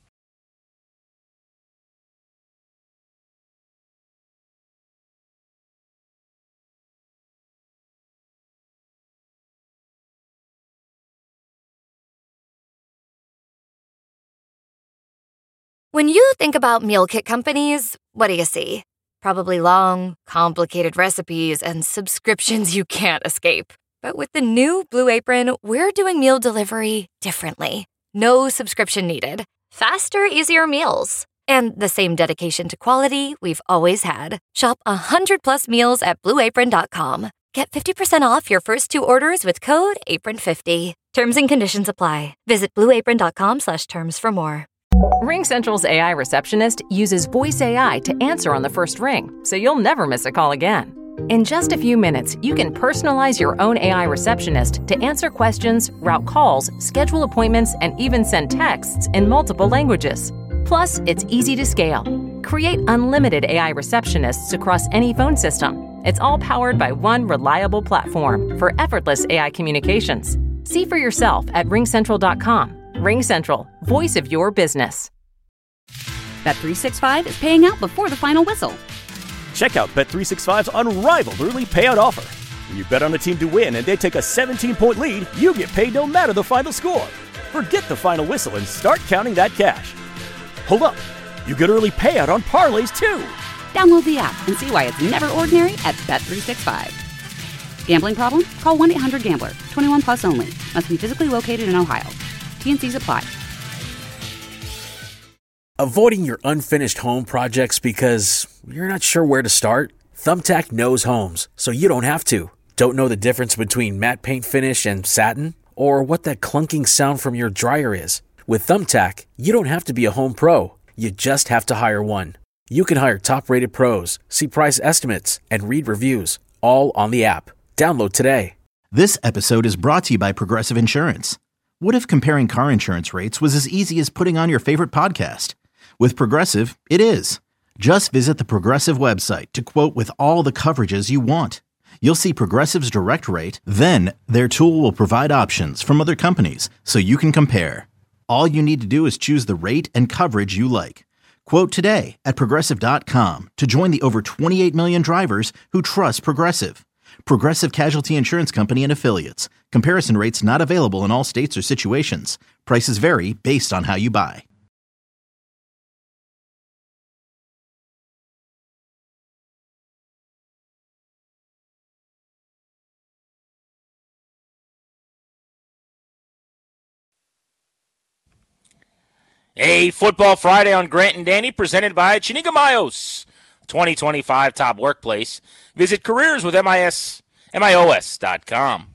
When you think about meal kit companies, what do you see? Probably long, complicated recipes and subscriptions you can't escape. But with the new Blue Apron, we're doing meal delivery differently. No subscription needed. Faster, easier meals. And the same dedication to quality we've always had. Shop one hundred plus meals at blue apron dot com. Get fifty percent off your first two orders with code apron fifty. Terms and conditions apply. Visit blue apron dot com slash terms for more. RingCentral's A I receptionist uses voice A I to answer on the first ring, so you'll never miss a call again. In just a few minutes, you can personalize your own A I receptionist to answer questions, route calls, schedule appointments, and even send texts in multiple languages. Plus, it's easy to scale. Create unlimited A I receptionists across any phone system. It's all powered by one reliable platform for effortless A I communications. See for yourself at ring central dot com. RingCentral, voice of your business. Bet three sixty-five is paying out before the final whistle. Check out Bet three sixty-five's unrivaled early payout offer. When you bet on a team to win and they take a seventeen-point lead, you get paid no matter the final score. Forget the final whistle and start counting that cash. Hold up. You get early payout on parlays, too. Download the app and see why it's never ordinary at Bet three sixty-five. Gambling problem? Call one eight hundred gambler. twenty-one plus only. Must be physically located in Ohio. T and C's apply. Avoiding your unfinished home projects because you're not sure where to start? Thumbtack knows homes, so you don't have to. Don't know the difference between matte paint finish and satin? Or what that clunking sound from your dryer is? With Thumbtack, you don't have to be a home pro. You just have to hire one. You can hire top-rated pros, see price estimates, and read reviews, all on the app. Download today. This episode is brought to you by Progressive Insurance. What if comparing car insurance rates was as easy as putting on your favorite podcast? With Progressive, it is. Just visit the Progressive website to quote with all the coverages you want. You'll see Progressive's direct rate, then their tool will provide options from other companies so you can compare. All you need to do is choose the rate and coverage you like. Quote today at Progressive dot com to join the over twenty-eight million drivers who trust Progressive. Progressive Casualty Insurance Company and Affiliates. Comparison rates not available in all states or situations. Prices vary based on how you buy. A Football Friday on Grant and Danny, presented by Chiniga Mayos, twenty twenty-five Top Workplace. Visit careers with M I S, M I O S dot com.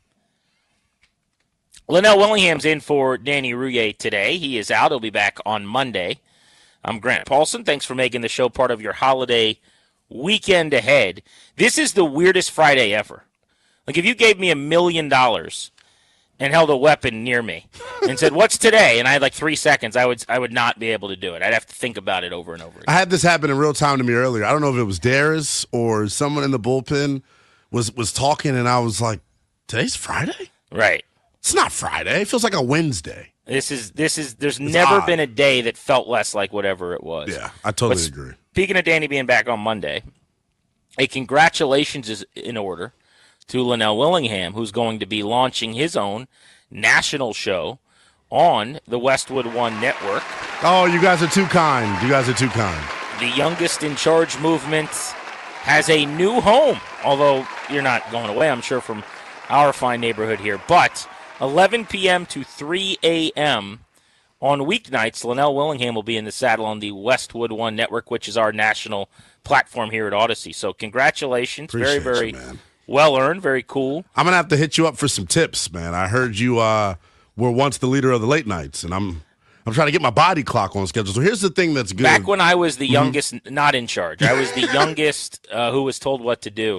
Linnell Willingham's in for Danny Rouillet today. He is out. He'll be back on Monday. I'm Grant Paulson. Thanks for making the show part of your holiday weekend ahead. This is the weirdest Friday ever. Like, if you gave me a million dollars and held a weapon near me and said, "What's today?" and I had like three seconds, I would I would not be able to do it. I'd have to think about it over and over again. I had this happen in real time to me earlier. I don't know if it was Darius or someone in the bullpen was was talking, and I was like, "Today's Friday?" Right. It's not Friday. It feels like a Wednesday. This is this is. There's It's never odd. been a day that felt less like whatever it was. Yeah, I totally But agree. Speaking of Danny being back on Monday, a congratulations is in order to Linnell Willingham, who's going to be launching his own national show on the Westwood One Network. Oh, you guys are too kind. You guys are too kind. The Youngest in Charge movement has a new home, although you're not going away, I'm sure, from our fine neighborhood here. But eleven p.m. to three a.m. on weeknights, Linnell Willingham will be in the saddle on the Westwood One Network, which is our national platform here at Odyssey. So congratulations. Appreciate very, you, very man. well earned, very cool. I'm gonna have to hit you up for some tips, man. I heard you uh, were once the leader of the late nights, and I'm I'm trying to get my body clock on schedule. So here's the thing that's good. Back when I was the Mhm. youngest, not in charge, I was the youngest uh, who was told what to do.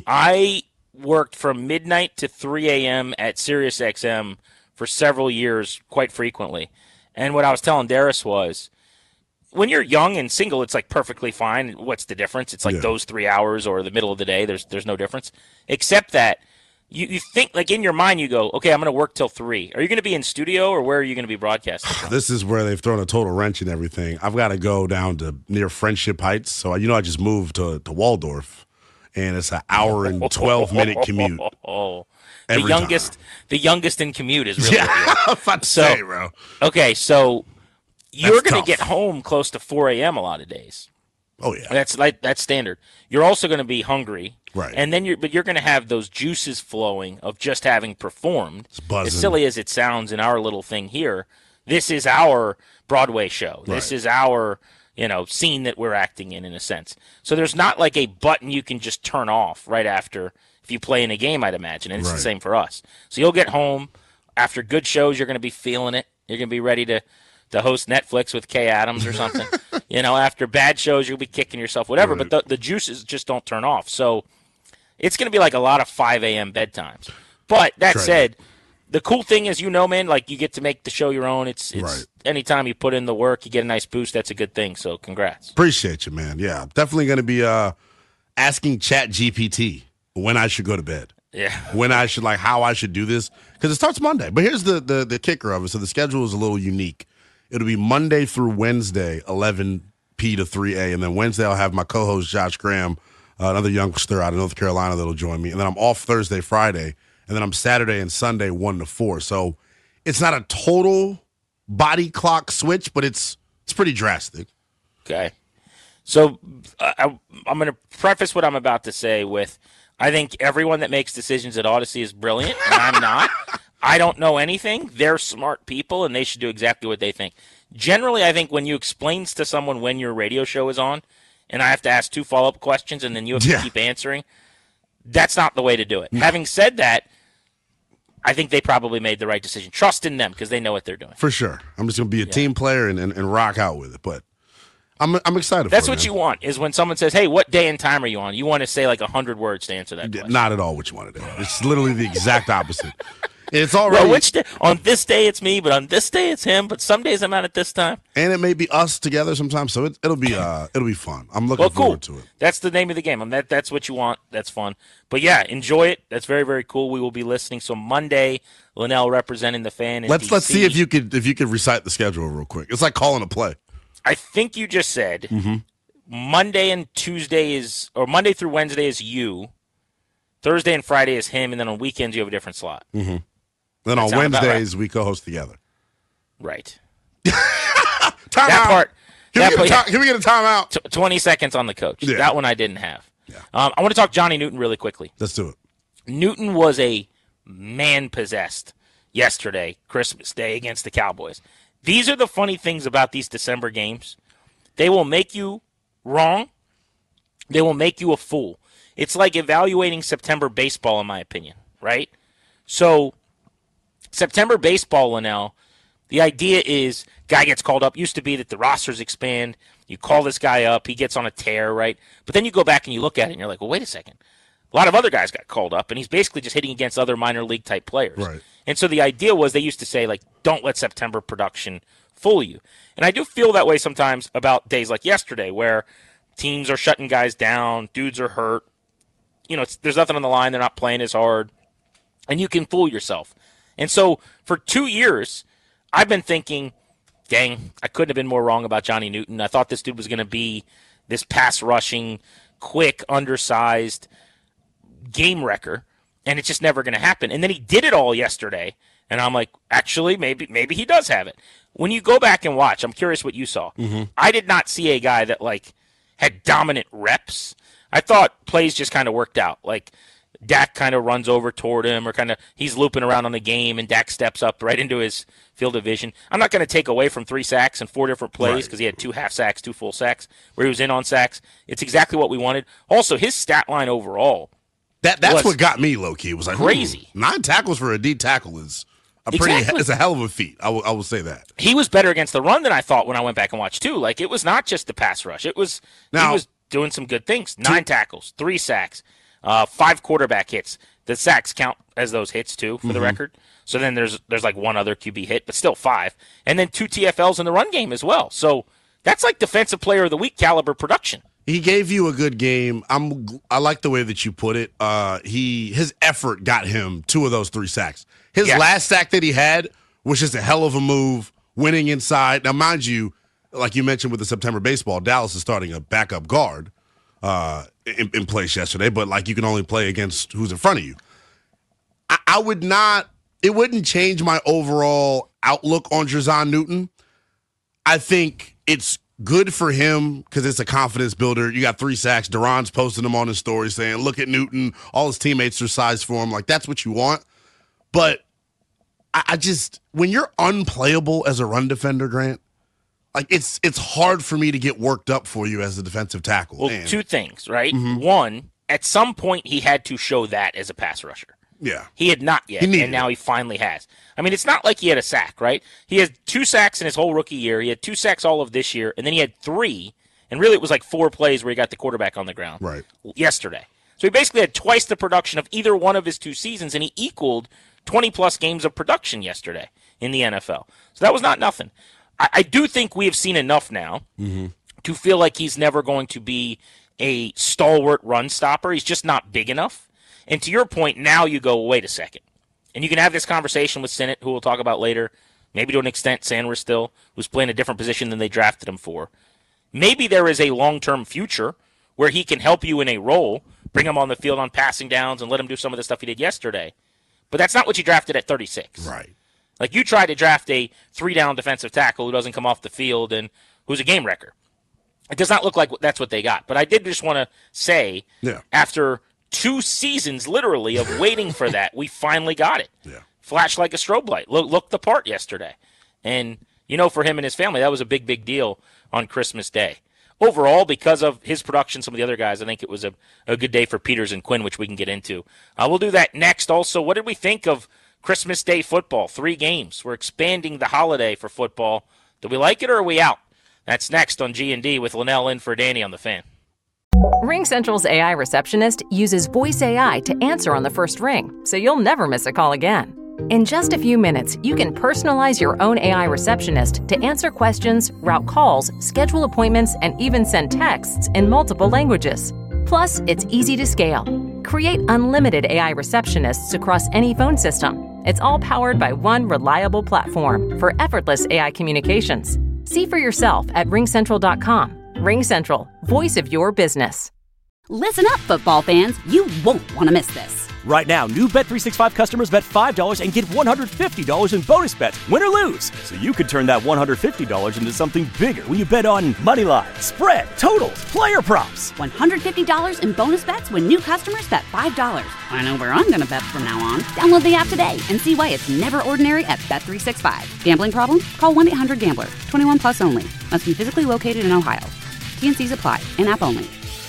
I worked from midnight to three a.m. at Sirius X M for several years, quite frequently. And what I was telling Darius was, when you're young and single, it's like perfectly fine. What's the difference? It's like Yeah. those three hours or the middle of the day. There's there's no difference, except that you, you think, like, in your mind, you go, okay, I'm going to work till three. Are you going to be in studio, or where are you going to be broadcasting from? This is where they've thrown a total wrench in everything. I've got to go down to near Friendship Heights. So, you know, I just moved to, to Waldorf, and it's an hour and twelve minute commute. Oh, the Every youngest, time. the youngest in commute is really. Yeah, I'm about to So- say, bro. Okay, so you're That's going tough. to get home close to four a.m. a lot of days. Oh, yeah. That's like that's standard. You're also going to be hungry, Right. And then you're, but you're going to have those juices flowing of just having performed. buzzing. As silly as it sounds in our little thing here, this is our Broadway show. This Right. is our, you know, scene that we're acting in, in a sense. So there's not like a button you can just turn off right after if you play in a game, I'd imagine, and it's Right. the same for us. So you'll get home after good shows. You're going to be feeling it. You're going to be ready to. to host Netflix with Kay Adams or something. You know, after bad shows, you'll be kicking yourself, whatever. Right. But the, the juices just don't turn off. So it's going to be like a lot of five a.m. bedtimes. But that Try said, the cool thing is, you know, man, like you get to make the show your own. It's it's Right. anytime you put in the work, you get a nice boost. That's a good thing. So congrats. Appreciate you, man. Yeah, definitely going to be uh, asking Chat G P T when I should go to bed. Yeah. When I should, like, how I should do this. Because it starts Monday. But here's the, the the kicker of it. So the schedule is a little unique. It'll be Monday through Wednesday, eleven p to three a. And then Wednesday, I'll have my co-host, Josh Graham, uh, another youngster out of North Carolina that'll join me. And then I'm off Thursday, Friday. And then I'm Saturday and Sunday, one to four. So it's not a total body clock switch, but it's it's pretty drastic. Okay. So uh, I, I'm going to preface what I'm about to say with, I think everyone that makes decisions at Odyssey is brilliant, and I'm not. I don't know anything. They're smart people, and they should do exactly what they think. Generally, I think when you explain to someone when your radio show is on, and I have to ask two follow-up questions, and then you have to yeah. keep answering, that's not the way to do it. No. Having said that, I think they probably made the right decision. Trust in them because they know what they're doing. For sure. I'm just going to be a yeah. team player and, and, and rock out with it. But I'm I'm excited That's for it. That's what man. you want, is when someone says, hey, what day and time are you on? You want to say like one hundred words to answer that question. Not at all what you want to do. It's literally the exact opposite. It's already well, which day? On this day it's me, but on this day it's him. But some days I'm out at this time, and it may be us together sometimes. So it, it'll be uh, it'll be fun. I'm looking well, cool. forward to it. That's the name of the game. I mean, that that's what you want. That's fun. But yeah, enjoy it. That's very very cool. We will be listening. So Monday, Linnell representing the Fan. In let's D C. let's see if you could if you could recite the schedule real quick. It's like calling a play. I think you just said mm-hmm. Monday and Tuesday is or Monday through Wednesday is you. Thursday and Friday is him, and then on weekends you have a different slot. Mm-hmm. Then on Wednesdays, right. we co-host together. Right. time that out. part. Can, that we get part, a time, can we get a timeout? T- twenty seconds on the coach. Yeah. That one I didn't have. Yeah. Um, I want to talk Johnny Newton really quickly. Let's do it. Newton was a man-possessed yesterday, Christmas Day, against the Cowboys. These are the funny things about these December games. They will make you wrong. They will make you a fool. It's like evaluating September baseball, in my opinion, right? So September baseball, Linnell, the idea is guy gets called up. Used to be that the rosters expand. You call this guy up. He gets on a tear, right? But then you go back and you look at it and you're like, well, wait a second. A lot of other guys got called up, and he's basically just hitting against other minor league type players. Right. And so the idea was they used to say, like, don't let September production fool you. And I do feel that way sometimes about days like yesterday where teams are shutting guys down, dudes are hurt. You know, it's, there's nothing on the line. They're not playing as hard. And you can fool yourself. And so for two years, I've been thinking, dang, I couldn't have been more wrong about Johnny Newton. I thought this dude was going to be this pass-rushing, quick, undersized game wrecker, and it's just never going to happen. And then he did it all yesterday, and I'm like, actually, maybe maybe he does have it. When you go back and watch, I'm curious what you saw. Mm-hmm. I did not see a guy that, like, had dominant reps. I thought plays just kind of worked out. Like, Dak kind of runs over toward him, or kind of he's looping around on the game, and Dak steps up right into his field of vision. I'm not going to take away from three sacks and four different plays because right. he had two half sacks, two full sacks, where he was in on sacks. It's exactly what we wanted. Also, his stat line overall, that that's what got me low key. It was like crazy. Hmm, nine tackles for a D tackle is a pretty. Exactly. It's a hell of a feat. I will I will say that he was better against the run than I thought when I went back and watched too. Like it was not just the pass rush. It was now, he was doing some good things. Nine two, tackles, three sacks, uh, five quarterback hits. The sacks count as those hits too, for mm-hmm. the record. So then there's there's like one other Q B hit, but still five, and then two T F Ls in the run game as well. So that's like defensive player of the week caliber production. He gave you a good game. I'm I like the way that you put it. Uh, he his effort got him two of those three sacks. His yeah. last sack that he had was just a hell of a move, winning inside. Now, mind you, like you mentioned with the September baseball, Dallas is starting a backup guard uh, in, in place yesterday, but like you can only play against who's in front of you. I, I would not. It wouldn't change my overall outlook on Jerzon Newton. I think it's good for him because it's a confidence builder. You got three sacks. Duran's posting him on his story saying, look at Newton. All his teammates are sized for him. Like, that's what you want. But I, I just, when you're unplayable as a run defender, Grant, like it's it's hard for me to get worked up for you as a defensive tackle. Well, Man. two things, right? Mm-hmm. One, at some point he had to show that as a pass rusher. Yeah. He had not yet, he and now he finally has. I mean, it's not like he had a sack, right? He had two sacks in his whole rookie year. He had two sacks all of this year, and then he had three, and really it was like four plays where he got the quarterback on the ground right. yesterday. So he basically had twice the production of either one of his two seasons, and he equaled twenty-plus games of production yesterday in the N F L. So that was not nothing. I, I do think we have seen enough now mm-hmm. to feel like he's never going to be a stalwart run stopper. He's just not big enough. And to your point, now you go, wait a second. And you can have this conversation with Sinnott, who we'll talk about later, maybe to an extent Sanders still, who's playing a different position than they drafted him for. Maybe there is a long-term future where he can help you in a role, bring him on the field on passing downs and let him do some of the stuff he did yesterday. But that's not what you drafted at thirty-six. Right. Like you tried to draft a three-down defensive tackle who doesn't come off the field and who's a game wrecker. It does not look like that's what they got. But I did just want to say, yeah. after two seasons, literally, of waiting for that, we finally got it. Yeah. flashed like a strobe light, look, looked the part yesterday. And, you know, for him and his family, that was a big, big deal on Christmas Day. Overall, because of his production, some of the other guys, I think it was a, a good day for Peters and Quinn, which we can get into. Uh, we'll do that next. Also, what did we think of Christmas Day football? Three games. We're expanding the holiday for football. Do we like it or are we out? That's next on G and D with Linnell in for Danny on the Fan. RingCentral's A I receptionist uses voice A I to answer on the first ring, so you'll never miss a call again. In just a few minutes, you can personalize your own A I receptionist to answer questions, route calls, schedule appointments, and even send texts in multiple languages. Plus, it's easy to scale. Create unlimited A I receptionists across any phone system. It's all powered by one reliable platform for effortless A I communications. See for yourself at ring central dot com. RingCentral, voice of your business. Listen up, football fans. You won't want to miss this. Right now, new Bet three sixty-five customers bet five dollars and get one hundred fifty dollars in bonus bets, win or lose. So you could turn that one hundred fifty dollars into something bigger when you bet on money line, spread, totals, player props. one hundred fifty dollars in bonus bets when new customers bet five dollars. I know where I'm going to bet from now on. Download the app today and see why it's never ordinary at Bet three sixty-five. Gambling problem? Call one eight hundred gambler. twenty-one plus only. Must be physically located in Ohio. T N Cs apply. In-app only.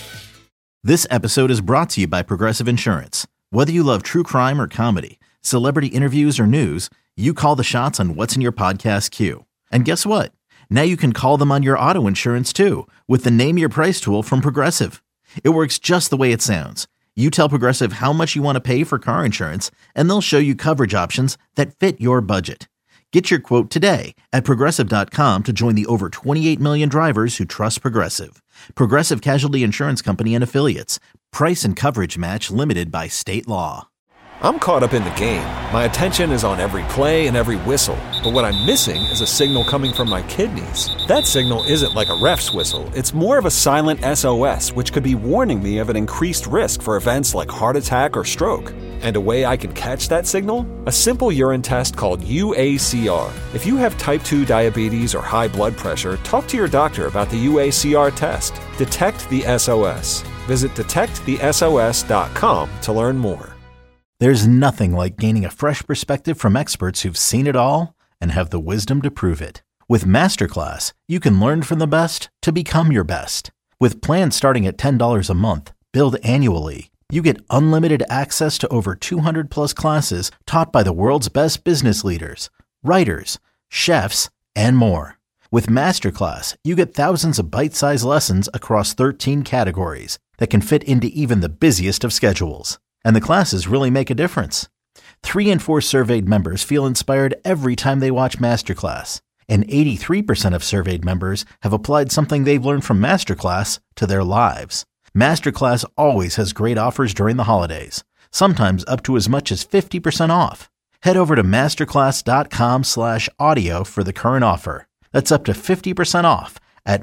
This episode is brought to you by Progressive Insurance. Whether you love true crime or comedy, celebrity interviews or news, you call the shots on what's in your podcast queue. And guess what? Now you can call them on your auto insurance too with the Name Your Price tool from Progressive. It works just the way it sounds. You tell Progressive how much you want to pay for car insurance, and they'll show you coverage options that fit your budget. Get your quote today at Progressive dot com to join the over twenty-eight million drivers who trust Progressive. Progressive Casualty Insurance Company and Affiliates. Price and coverage match limited by state law. I'm caught up in the game. My attention is on every play and every whistle. But what I'm missing is a signal coming from my kidneys. That signal isn't like a ref's whistle. It's more of a silent S O S, which could be warning me of an increased risk for events like heart attack or stroke. And a way I can catch that signal? A simple urine test called U A C R. If you have type two diabetes or high blood pressure, talk to your doctor about the U A C R test. Detect the S O S. Visit detect the S O S dot com to learn more. There's nothing like gaining a fresh perspective from experts who've seen it all and have the wisdom to prove it. With Masterclass, you can learn from the best to become your best. With plans starting at ten dollars a month, billed annually, you get unlimited access to over two hundred plus classes taught by the world's best business leaders, writers, chefs, and more. With Masterclass, you get thousands of bite-sized lessons across thirteen categories that can fit into even the busiest of schedules. And the classes really make a difference. Three in four surveyed members feel inspired every time they watch Masterclass. And eighty-three percent of surveyed members have applied something they've learned from Masterclass to their lives. Masterclass always has great offers during the holidays, sometimes up to as much as fifty percent off. Head over to masterclass.com slash audio for the current offer. That's up to fifty percent off at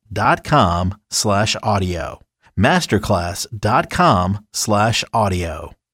masterclass.com slash audio. masterclass.com slash audio.